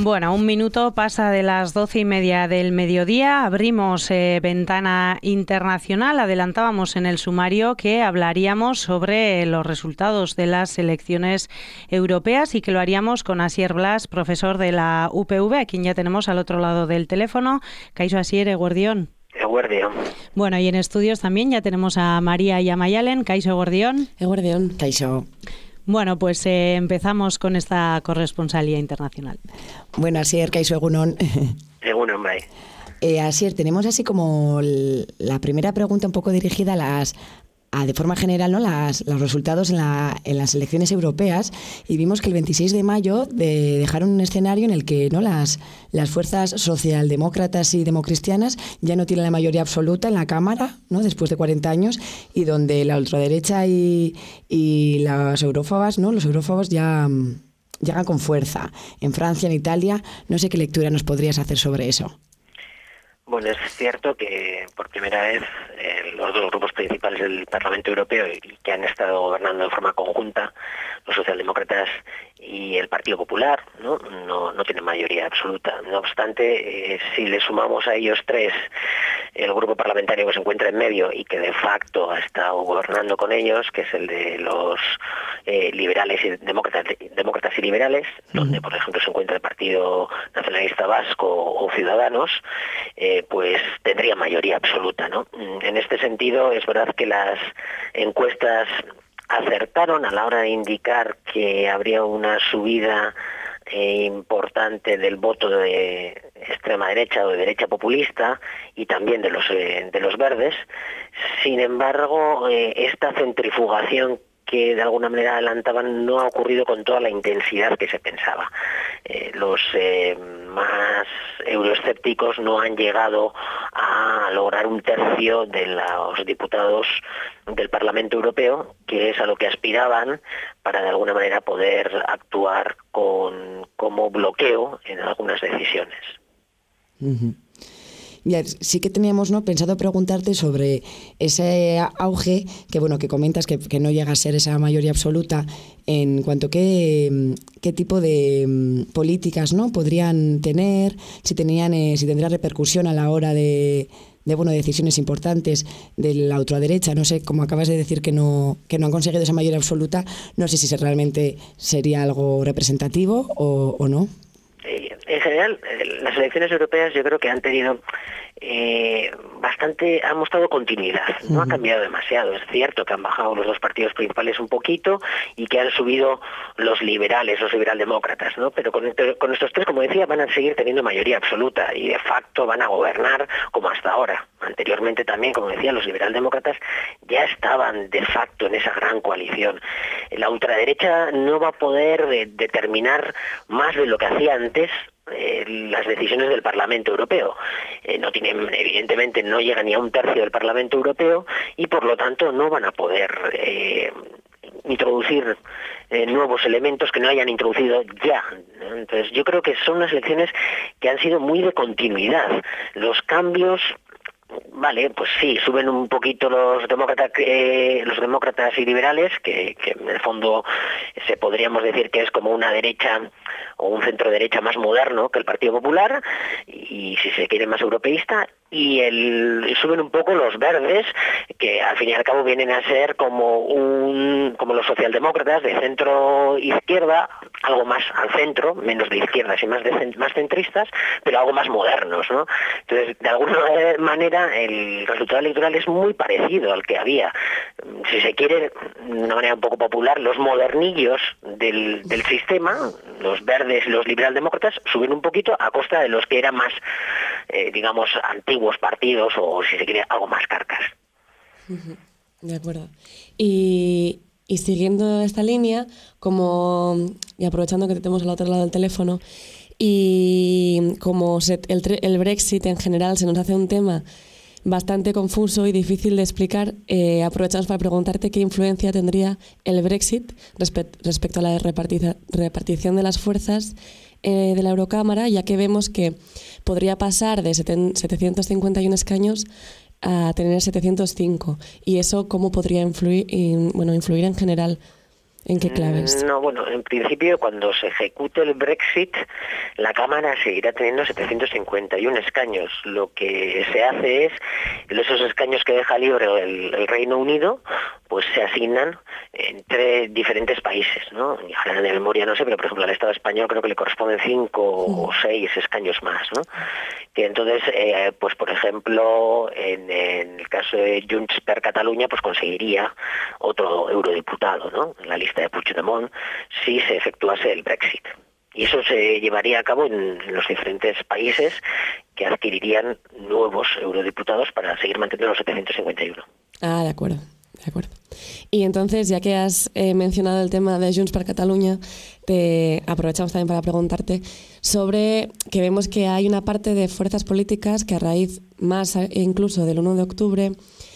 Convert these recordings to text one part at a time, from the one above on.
Bueno, un minuto pasa de las 12:30 del mediodía. Abrimos ventana internacional. Adelantábamos en el sumario que hablaríamos sobre los resultados de las elecciones europeas y que lo haríamos con Asier Blas, profesor de la UPV, a quien ya tenemos al otro lado del teléfono. Kaixo Asier, eguerdión. Eguerdión. Bueno, y en estudios también ya tenemos a María y a Mayalen. Kaixo, eguerdión. Eguerdión. Kaixo. Bueno, pues empezamos con esta corresponsalía internacional. Bueno, Asier, Kaixo, egunon. Egunon, bai. Asier, tenemos así como la primera pregunta un poco dirigida de forma general, ¿no? Los resultados en las elecciones europeas, y vimos que el 26 de mayo dejaron un escenario en el que, ¿no?, las fuerzas socialdemócratas y democristianas ya no tienen la mayoría absoluta en la Cámara, ¿no?, después de 40 años, y donde la ultraderecha y los eurófobos ya llegan con fuerza. En Francia, en Italia, no sé qué lectura nos podrías hacer sobre eso. Bueno, es cierto que por primera vez los dos grupos principales del Parlamento Europeo y que han estado gobernando de forma conjunta, los socialdemócratas y el Partido Popular, no tienen mayoría absoluta. No obstante, si le sumamos a ellos tres el grupo parlamentario que se encuentra en medio y que de facto ha estado gobernando con ellos, que es el de los liberales y demócratas y liberales, donde por ejemplo se encuentra el Partido Nacionalista Vasco o Ciudadanos, pues tendría mayoría absoluta, ¿no? En este sentido, es verdad que las encuestas acertaron a la hora de indicar que habría una subida importante del voto de extrema derecha o de derecha populista y también de los verdes. Sin embargo, esta centrifugación que de alguna manera adelantaban no ha ocurrido con toda la intensidad que se pensaba. Los más euroescépticos no han llegado a lograr un tercio de los diputados del Parlamento Europeo, que es a lo que aspiraban para de alguna manera poder actuar como bloqueo en algunas decisiones. Uh-huh. Ya, sí que teníamos, ¿no?, pensado preguntarte sobre ese auge que comentas que no llega a ser esa mayoría absoluta, en cuanto a qué tipo de políticas, ¿no?, podrían tener, si tendría repercusión a la hora de decisiones importantes de la ultraderecha. No sé, como acabas de decir que no han conseguido esa mayoría absoluta, no sé si realmente sería algo representativo o no. En general, las elecciones europeas yo creo que han tenido han mostrado continuidad, no ha cambiado demasiado. Es cierto que han bajado los dos partidos principales un poquito y que han subido los liberaldemócratas, ¿no? Pero con estos tres, como decía, van a seguir teniendo mayoría absoluta y de facto van a gobernar como hasta ahora. Anteriormente también, como decía, los liberaldemócratas ya estaban de facto en esa gran coalición. La ultraderecha no va a poder determinar más de lo que hacía antes las decisiones del Parlamento Europeo. Evidentemente no llega ni a un tercio del Parlamento Europeo y por lo tanto no van a poder introducir nuevos elementos que no hayan introducido ya. Entonces yo creo que son unas elecciones que han sido muy de continuidad. Los cambios, vale, pues sí, suben un poquito los demócratas y liberales, que en el fondo podríamos decir que es como una derecha o un centro derecha más moderno que el Partido Popular, y si se quiere más europeísta, y suben un poco los verdes, que al fin y al cabo vienen a ser como los socialdemócratas de centro izquierda, algo más al centro, menos de izquierdas y más centristas, pero algo más modernos, ¿no? Entonces, de alguna manera, el resultado electoral es muy parecido al que había. Si se quiere, de una manera un poco popular, los modernillos del sistema, los verdes y los liberaldemócratas, suben un poquito a costa de los que eran más, digamos, antiguos partidos o, si se quiere, algo más carcas. De acuerdo. Y siguiendo esta línea, y aprovechando que te tenemos al otro lado del teléfono, y como el Brexit en general se nos hace un tema bastante confuso y difícil de explicar, aprovechamos para preguntarte qué influencia tendría el Brexit respecto a la repartición de las fuerzas de la Eurocámara, ya que vemos que podría pasar de 751 escaños a tener 705, y eso cómo podría influir en general ¿En qué claves? No, bueno, en principio cuando se ejecute el Brexit, la Cámara seguirá teniendo 751 escaños. Lo que se hace es, esos escaños que deja libre el Reino Unido, pues se asignan entre diferentes países, ¿no? Y ahora de memoria no sé, pero por ejemplo al Estado español creo que le corresponden 5 o 6 escaños más, ¿no? Que entonces, pues por ejemplo, en el caso de Junts per Catalunya, pues conseguiría otro eurodiputado, ¿no? En la lista de Puigdemont, si se efectuase el Brexit. Y eso se llevaría a cabo en los diferentes países que adquirirían nuevos eurodiputados para seguir manteniendo los 751. Ah, de acuerdo. De acuerdo. Y entonces, ya que has mencionado el tema de Junts per Catalunya, te aprovechamos también para preguntarte sobre que vemos que hay una parte de fuerzas políticas que a raíz más incluso del 1 de octubre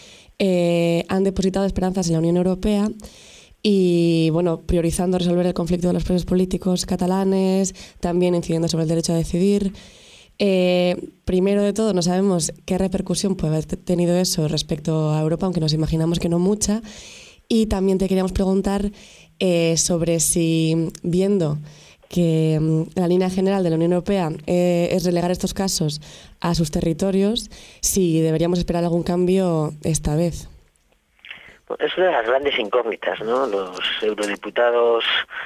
han depositado esperanzas en la Unión Europea y, bueno, priorizando resolver el conflicto de los presos políticos catalanes, también incidiendo sobre el derecho a decidir. Primero de todo, no sabemos qué repercusión puede haber tenido eso respecto a Europa, aunque nos imaginamos que no mucha. Y también te queríamos preguntar sobre si, viendo que la línea general de la Unión Europea es relegar estos casos a sus territorios, si deberíamos esperar algún cambio esta vez. Es una de las grandes incógnitas, ¿no? Los eurodiputados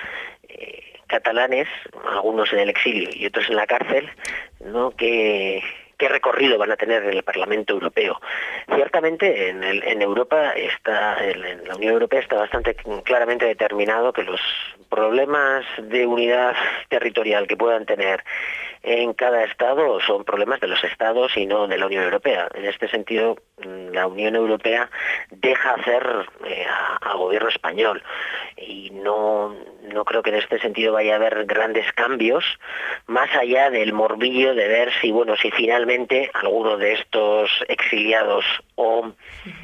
catalanes, algunos en el exilio y otros en la cárcel, ¿no? ¿Qué recorrido van a tener en el Parlamento Europeo? Ciertamente en Europa en la Unión Europea está bastante claramente determinado que los problemas de unidad territorial que puedan tener en cada estado son problemas de los estados y no de la Unión Europea. En este sentido, la Unión Europea deja hacer al gobierno español y no creo que en este sentido vaya a haber grandes cambios, más allá del morbillo de ver si finalmente alguno de estos exiliados o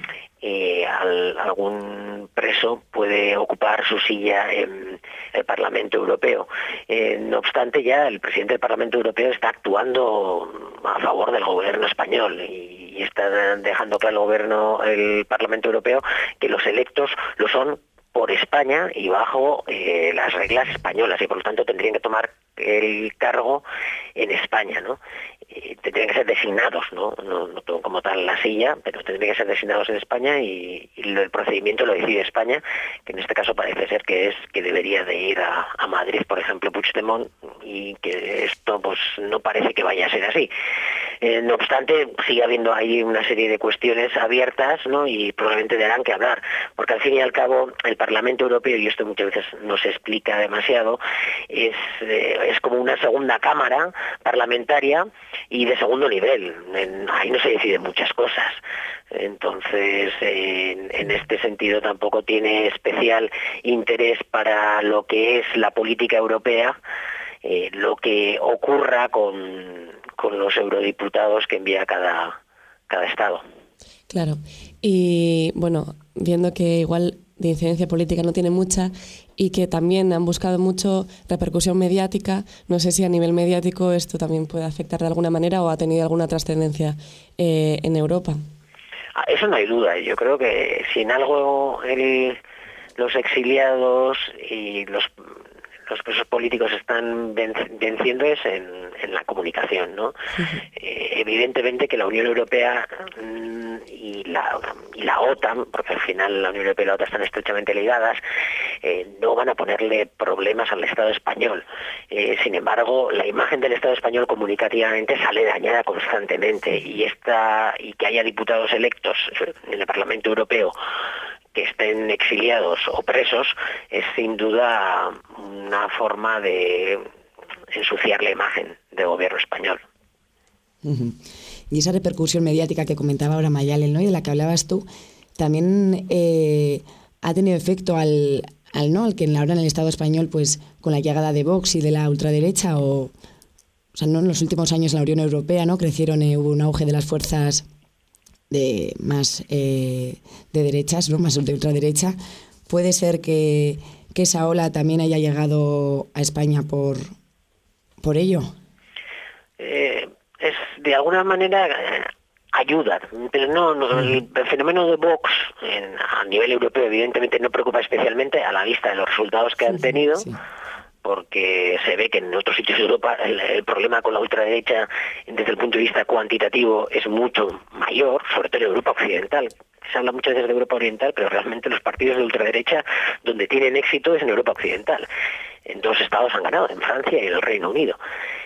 algún preso puede ocupar su silla en el Parlamento Europeo. No obstante, ya el presidente del Parlamento Europeo está actuando a favor del gobierno español y está dejando claro el Parlamento Europeo que los electos lo son por España y bajo las reglas españolas y por lo tanto tendrían que tomar el cargo en España, ¿no? Tendrían que ser designados, no como tal la silla, pero tendrían que ser designados en España y el procedimiento lo decide España, que en este caso parece ser que debería de ir a Madrid, por ejemplo, Puigdemont, y que esto pues no parece que vaya a ser así. No obstante, sigue habiendo ahí una serie de cuestiones abiertas, ¿no? Y probablemente darán que hablar, porque al fin y al cabo el Parlamento Europeo, y esto muchas veces no se explica demasiado, es como una segunda cámara parlamentaria y de segundo nivel. Ahí no se deciden muchas cosas. Entonces, en este sentido tampoco tiene especial interés para lo que es la política europea, lo que ocurra con los eurodiputados que envía cada estado. Claro. Y bueno, viendo que igual de incidencia política no tiene mucha y que también han buscado mucho repercusión mediática, no sé si a nivel mediático esto también puede afectar de alguna manera o ha tenido alguna trascendencia en Europa. Eso no hay duda. Yo creo que si en algo los exiliados y los presos políticos están venciendo es en la comunicación, ¿no? Evidentemente que la Unión Europea y la OTAN, porque al final la Unión Europea y la OTAN están estrechamente ligadas, no van a ponerle problemas al Estado español. Sin embargo, la imagen del Estado español comunicativamente sale dañada constantemente y que haya diputados electos en el Parlamento Europeo que estén exiliados o presos es sin duda una forma de ensuciar la imagen del gobierno español. Uh-huh. Y esa repercusión mediática que comentaba ahora Mayalen, ¿no? Y de la que hablabas tú, también ha tenido efecto al que ahora en el Estado español, pues con la llegada de Vox y de la ultraderecha, o sea, no en los últimos años en la Unión Europea, ¿no? Hubo un auge de las fuerzas de derechas, ¿no? Más de ultraderecha. Puede ser que esa ola también haya llegado a España por ello. Es de alguna manera ayuda, pero no el fenómeno de Vox a nivel europeo evidentemente no preocupa especialmente a la vista de los resultados que han tenido. Sí. Porque se ve que en otros sitios de Europa el problema con la ultraderecha desde el punto de vista cuantitativo es mucho mayor, sobre todo en Europa occidental. Se habla muchas veces de Europa oriental, pero realmente los partidos de ultraderecha donde tienen éxito es en Europa occidental. En 2 estados han ganado, en Francia y en el Reino Unido.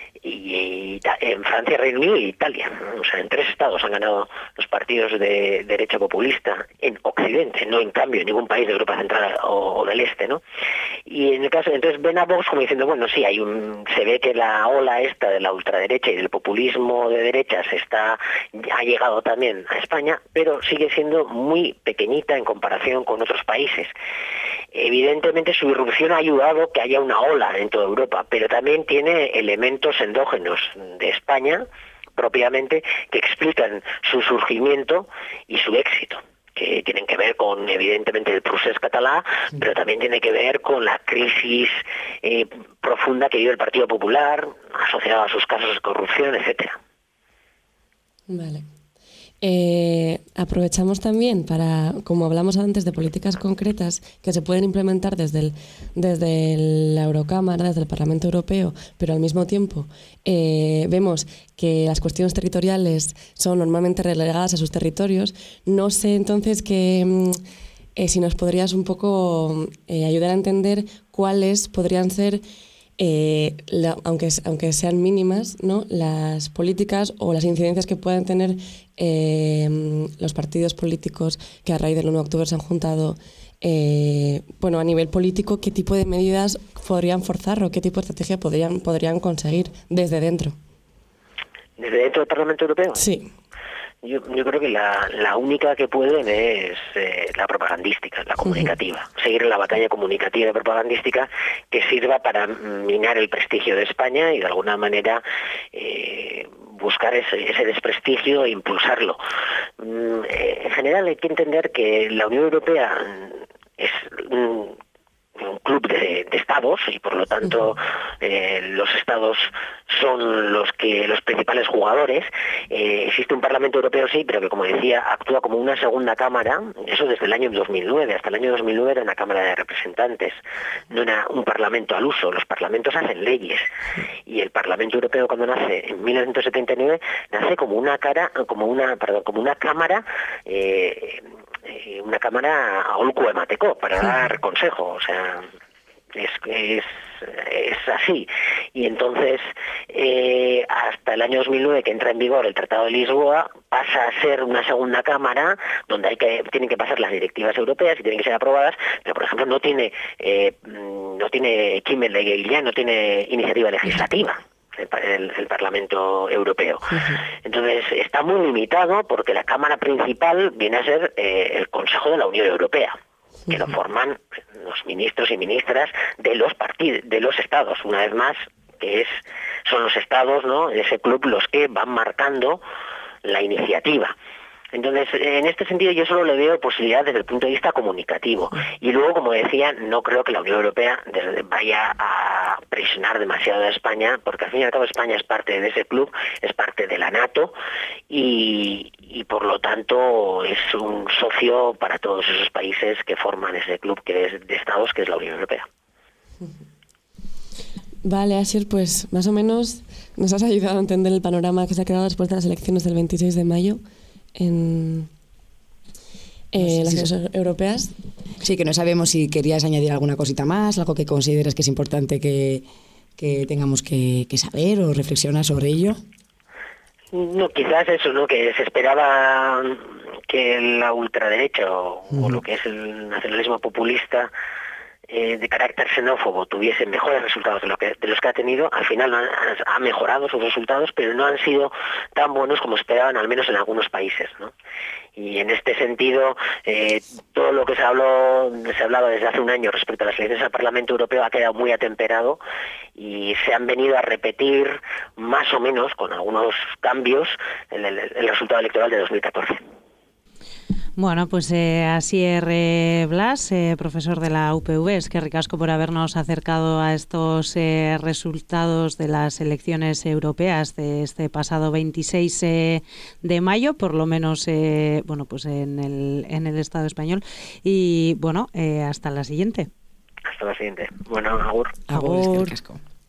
Y en Francia, Reino Unido y Italia. O sea, en 3 estados han ganado los partidos de derecha populista en Occidente, no en cambio en ningún país de Europa Central o del Este, ¿no? Y en el caso, entonces ven a Vox como diciendo, bueno, sí, se ve que la ola esta de la ultraderecha y del populismo de derechas ha llegado también a España, pero sigue siendo muy pequeñita en comparación con otros países. Evidentemente su irrupción ha ayudado que haya una ola en toda Europa, pero también tiene elementos endógenos de España propiamente que explican su surgimiento y su éxito, que tienen que ver con evidentemente el procés catalán, pero también tiene que ver con la crisis profunda que vive el Partido Popular, asociada a sus casos de corrupción, etcétera. Vale. Aprovechamos también para, como hablamos antes, de políticas concretas que se pueden implementar desde la Eurocámara, desde el Parlamento Europeo, pero al mismo tiempo vemos que las cuestiones territoriales son normalmente relegadas a sus territorios. No sé entonces si nos podrías un poco ayudar a entender cuáles podrían ser, aunque sean mínimas, ¿no?, las políticas o las incidencias que puedan tener los partidos políticos que a raíz del 1 de octubre se han juntado, a nivel político, qué tipo de medidas podrían forzar o qué tipo de estrategia podrían conseguir desde dentro. ¿Desde dentro del Parlamento Europeo? Sí. Yo creo que la única que pueden es la propagandística, la comunicativa. Seguir la batalla comunicativa y propagandística que sirva para minar el prestigio de España y de alguna manera buscar ese desprestigio e impulsarlo. En general hay que entender que la Unión Europea es un club de estados y por lo tanto los estados son los principales jugadores. Existe un Parlamento Europeo, sí, pero que, como decía, actúa como una segunda cámara, eso desde el año 2009. Hasta el año 2009 era una Cámara de Representantes, no era un Parlamento al uso. Los parlamentos hacen leyes y el Parlamento Europeo, cuando nace en 1979, nace como una cámara una cámara aholku emateko, para dar consejo, o sea, es así. Y entonces, hasta el año 2009, que entra en vigor el Tratado de Lisboa, pasa a ser una segunda cámara donde tienen que pasar las directivas europeas y tienen que ser aprobadas, pero por ejemplo no tiene Kimmel de Guilla, no tiene iniciativa legislativa. El Parlamento Europeo. Entonces está muy limitado porque la Cámara principal viene a ser el Consejo de la Unión Europea, que lo forman los ministros y ministras de los estados, una vez más, son los estados, ¿no?, ese club, los que van marcando la iniciativa. Entonces, en este sentido yo solo le veo posibilidad desde el punto de vista comunicativo. Y luego, como decía, no creo que la Unión Europea vaya a presionar demasiado a España, porque al fin y al cabo España es parte de ese club, es parte de la NATO y por lo tanto es un socio para todos esos países que forman ese club que es de estados, que es la Unión Europea. Vale, Asier, pues más o menos nos has ayudado a entender el panorama que se ha quedado después de las elecciones del 26 de mayo. En las elecciones europeas. Sí, que no sabemos si querías añadir alguna cosita más, algo que consideres que es importante que tengamos que saber o reflexionar sobre ello. No, quizás eso, ¿no?, que se esperaba que la ultraderecha o lo que es el nacionalismo populista de carácter xenófobo tuviese mejores resultados de los que ha tenido. Al final ha mejorado sus resultados, pero no han sido tan buenos como esperaban, al menos en algunos países, ¿no? Y en este sentido, todo lo que se hablaba desde hace un año respecto a las elecciones al Parlamento Europeo ha quedado muy atemperado y se han venido a repetir más o menos, con algunos cambios, el resultado electoral de 2014. Bueno, pues Asier Blas, profesor de la UPV, es que ricasco por habernos acercado a estos resultados de las elecciones europeas de este pasado 26 de mayo, por lo menos bueno, pues en el Estado español. Y bueno, hasta la siguiente. Hasta la siguiente. Bueno, agur. Agur, es que ricasco.